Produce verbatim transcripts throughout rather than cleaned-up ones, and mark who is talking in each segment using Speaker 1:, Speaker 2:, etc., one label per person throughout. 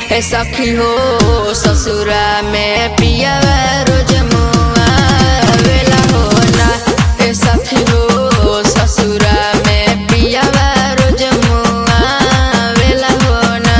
Speaker 1: ए सखी हो ससुरा में पिया रोज मुआ वेला हो ना। ए सखी हो ससुरा में पिया रोज मुआ वेला हो ना।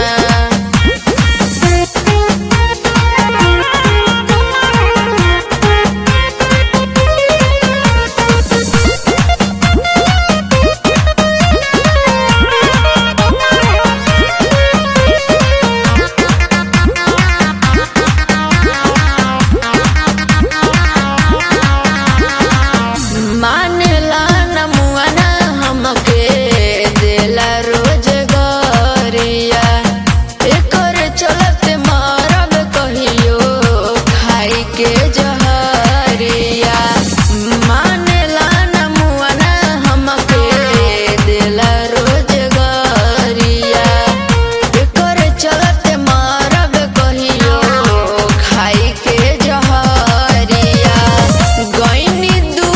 Speaker 1: मानेला न मुआना हमके देला रोज गरिया। एकर चलते मरब कहियो खाई के जहरिया। मानेला न मुआना हमके देला रोज गरिया। एकर चलते मरब कहियो खाई के जहरिया। गईनी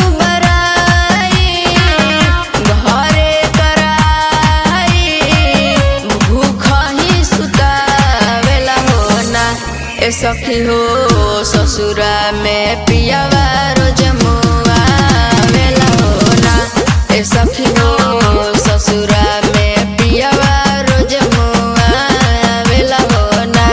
Speaker 1: ए सखी हो ससुरा में पिया रोज मुआ वेला हो ना। ए सखी हो ससुरा में पिया रोज मुआ वेला हो ना।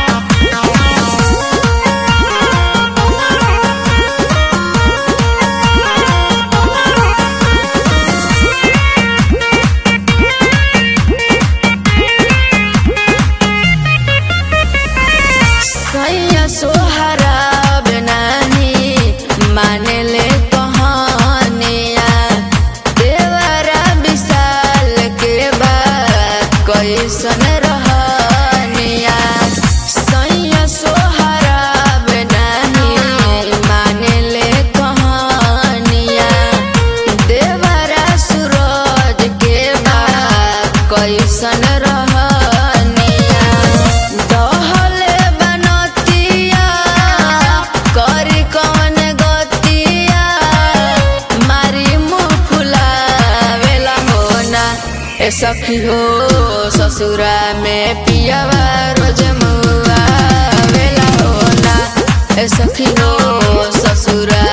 Speaker 1: सैया सोहरा बनानी माने ले कहानिया। देवरा विशाल के बाद कैसन रहनिया। सैया सोहरा बनानी माने ले कहानिया। देवरा सूरज के बाद कैसन रहनिया। ए सखी हो ससुरा में पिया रोज मुआ वेला हो ना। ए सखी हो ससुरा